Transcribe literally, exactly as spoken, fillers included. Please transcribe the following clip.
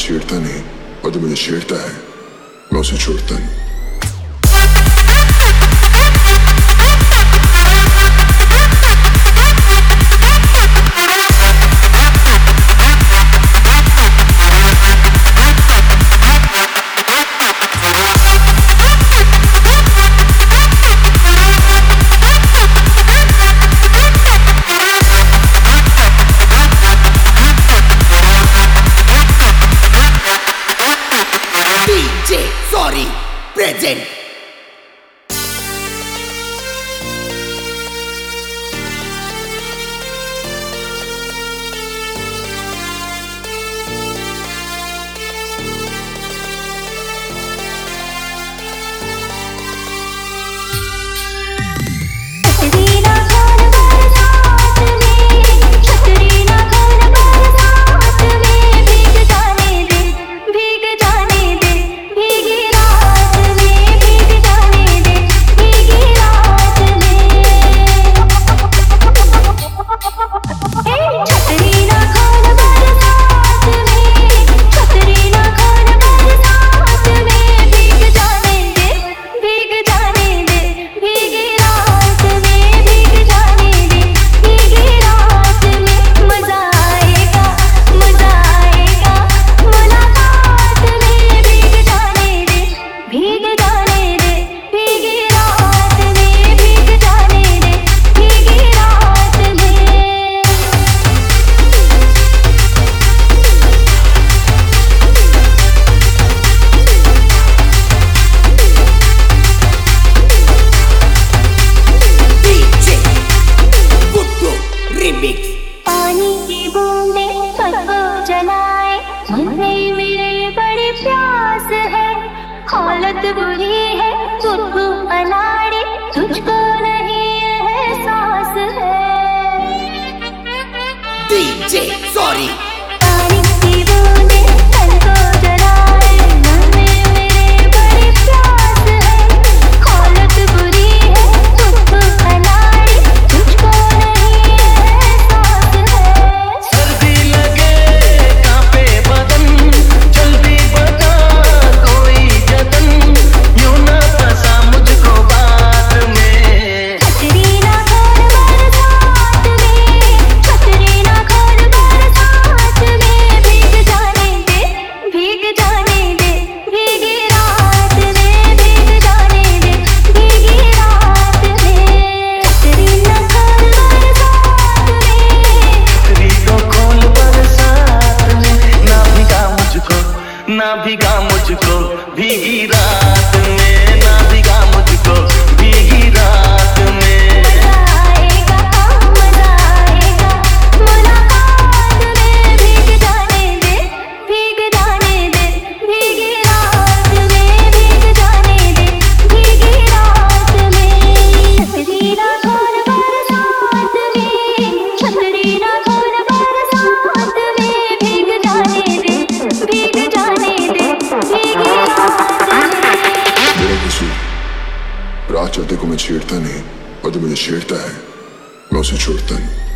छेड़ता नहीं और जो मुझे छेड़ता है मैं उसे छोड़ता नहीं। Sorry, present. पानी की बूंदे सबको जलाए, मुझे मेरे बड़ी प्यास है, हालत बुरी है तुझको अनाड़ी, तुझको नहीं एहसास है। डीजे सॉरी पानी की बूंदे सबको जलाए, मुझे मेरे बड़ी प्यास है, हालत बुरी है तुझको अनाड़ी, तुझको ना भीगा मुझको भीगी रात में, ना भीगा मुझको भीगी रात में। मजा आएगा, मजा आएगा, मुलाकात में भीग जाने दे, भीग जाने दे, भीगी रात में भीग जाने दे, भीगी रात में। छतरी ना खोल बरसात में, छतरी ना खोल बरसात में, भीग जाने दे, भीग जाने दे, भीगी रात में। मेरा कसूर, राह चलते को मैं छेड़ता नहीं और जो मुझे छेड़ता है मैं उसे छोड़ता नहीं।